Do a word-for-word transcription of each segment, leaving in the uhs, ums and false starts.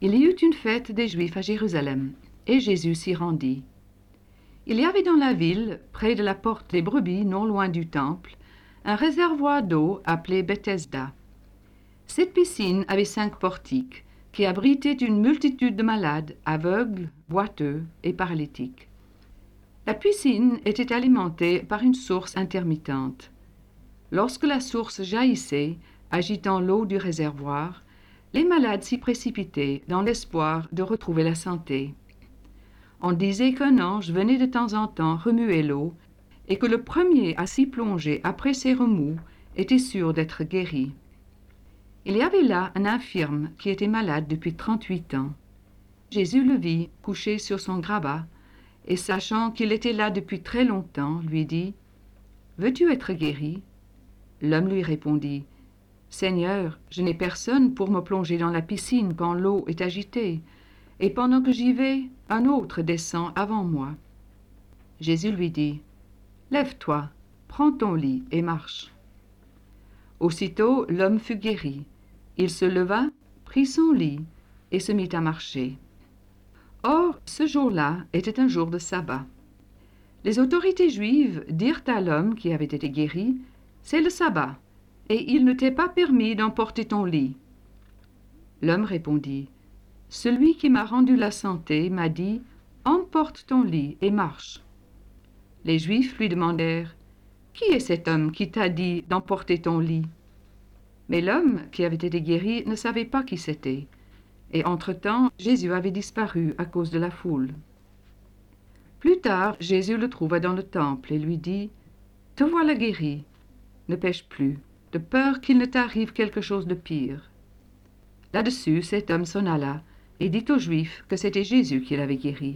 Il y eut une fête des Juifs à Jérusalem, et Jésus s'y rendit. Il y avait dans la ville, près de la porte des brebis, non loin du temple, un réservoir d'eau appelé Bethesda. Cette piscine avait cinq portiques, qui abritaient une multitude de malades, aveugles, boiteux et paralytiques. La piscine était alimentée par une source intermittente. Lorsque la source jaillissait, agitant l'eau du réservoir, les malades s'y précipitaient dans l'espoir de retrouver la santé. On disait qu'un ange venait de temps en temps remuer l'eau et que le premier à s'y plonger après ces remous était sûr d'être guéri. Il y avait là un infirme qui était malade depuis trente-huit ans. Jésus le vit couché sur son grabat et sachant qu'il était là depuis très longtemps, lui dit « Veux-tu être guéri ?» L'homme lui répondit « Seigneur, je n'ai personne pour me plonger dans la piscine quand l'eau est agitée, et pendant que j'y vais, un autre descend avant moi. » Jésus lui dit « Lève-toi, prends ton lit et marche. » Aussitôt l'homme fut guéri. Il se leva, prit son lit et se mit à marcher. Or, ce jour-là était un jour de sabbat. Les autorités juives dirent à l'homme qui avait été guéri « C'est le sabbat, et il ne t'est pas permis d'emporter ton lit. » L'homme répondit « Celui qui m'a rendu la santé m'a dit « Emporte ton lit et marche. » Les Juifs lui demandèrent « Qui est cet homme qui t'a dit d'emporter ton lit ?» Mais l'homme qui avait été guéri ne savait pas qui c'était, et entre-temps Jésus avait disparu à cause de la foule. Plus tard, Jésus le trouva dans le temple et lui dit « Te voilà guéri, ne pêche plus, de peur qu'il ne t'arrive quelque chose de pire. » Là-dessus, cet homme s'en alla et dit aux Juifs que c'était Jésus qui l'avait guéri.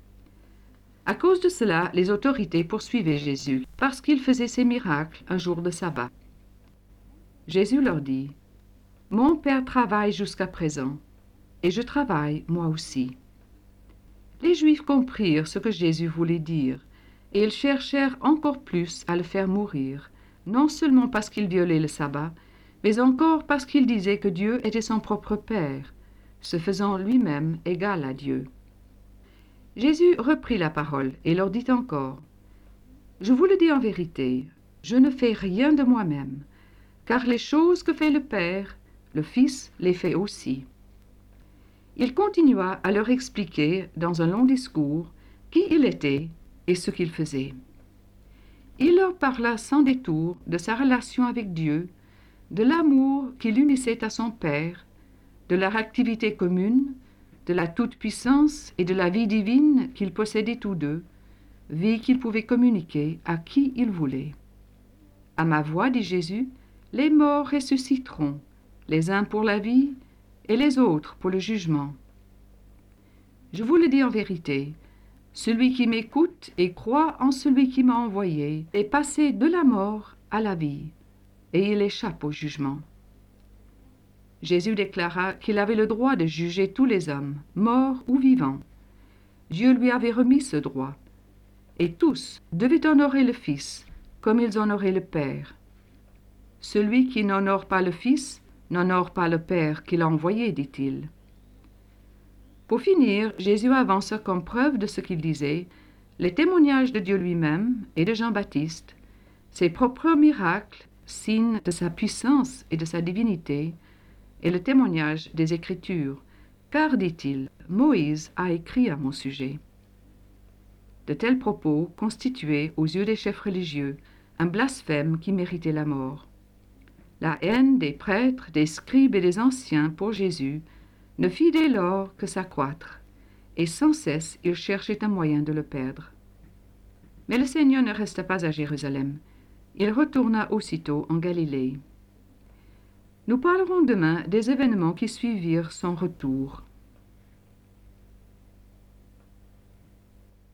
À cause de cela, les autorités poursuivaient Jésus parce qu'il faisait ses miracles un jour de sabbat. Jésus leur dit « Mon Père travaille jusqu'à présent, et je travaille moi aussi. » Les Juifs comprirent ce que Jésus voulait dire, et ils cherchèrent encore plus à le faire mourir, non seulement parce qu'il violait le sabbat, mais encore parce qu'il disait que Dieu était son propre Père, se faisant lui-même égal à Dieu. Jésus reprit la parole et leur dit encore « Je vous le dis en vérité, je ne fais rien de moi-même, car les choses que fait le Père, le Fils les fait aussi. » Il continua à leur expliquer, dans un long discours, qui il était et ce qu'il faisait. Il leur parla sans détour de sa relation avec Dieu, de l'amour qui l'unissait à son Père, de leur activité commune, de la toute-puissance et de la vie divine qu'ils possédaient tous deux, vie qu'ils pouvaient communiquer à qui ils voulaient. « À ma voix, dit Jésus, les morts ressusciteront, les uns pour la vie et les autres pour le jugement. Je vous le dis en vérité, celui qui m'écoute et croit en celui qui m'a envoyé est passé de la mort à la vie, et il échappe au jugement. » Jésus déclara qu'il avait le droit de juger tous les hommes, morts ou vivants. Dieu lui avait remis ce droit, et tous devaient honorer le Fils comme ils honoraient le Père. Celui qui n'honore pas le Fils n'honore pas le Père qui l'a envoyé, dit-il. Pour finir, Jésus avança comme preuve de ce qu'il disait les témoignages de Dieu lui-même et de Jean-Baptiste, ses propres miracles, signes de sa puissance et de sa divinité, et le témoignage des Écritures, car, dit-il, Moïse a écrit à mon sujet. De tels propos constituaient, aux yeux des chefs religieux, un blasphème qui méritait la mort. La haine des prêtres, des scribes et des anciens pour Jésus ne fit dès lors que s'accroître, et sans cesse ils cherchaient un moyen de le perdre. Mais le Seigneur ne resta pas à Jérusalem. Il retourna aussitôt en Galilée. Nous parlerons demain des événements qui suivirent son retour.